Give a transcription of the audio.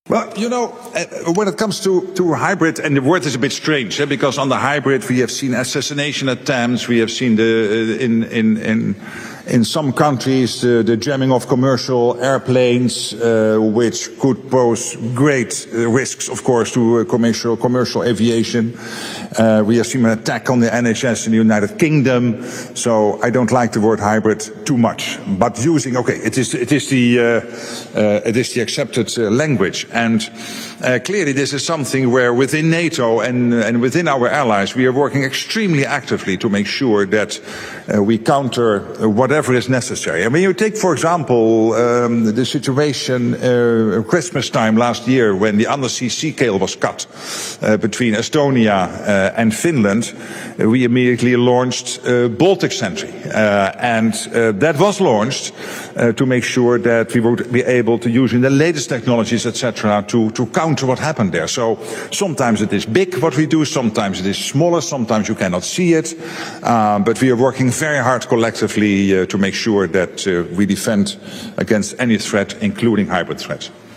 Well, when it comes to hybrid, and the word is a bit strange, because on the hybrid we have seen assassination attempts, we have seen in some countries the jamming of commercial airplanes, which could pose great risks, of course, to commercial aviation. We have seen an attack on the NHS in the United Kingdom, so I don't like the word hybrid too much. But it is the accepted language, and clearly this is something where within NATO and within our allies we are working extremely actively to make sure that we counter whatever is necessary. And when you take, for example, the situation Christmas time last year when the undersea sea cable was cut between Estonia and Finland, we immediately launched Baltic Sentry, and that was launched to make sure that we would be able to use in the latest technologies, etc., to counter what happened there. So sometimes it is big what we do, sometimes it is smaller, sometimes you cannot see it, but we are working very hard collectively to make sure that we defend against any threat, including hybrid threats.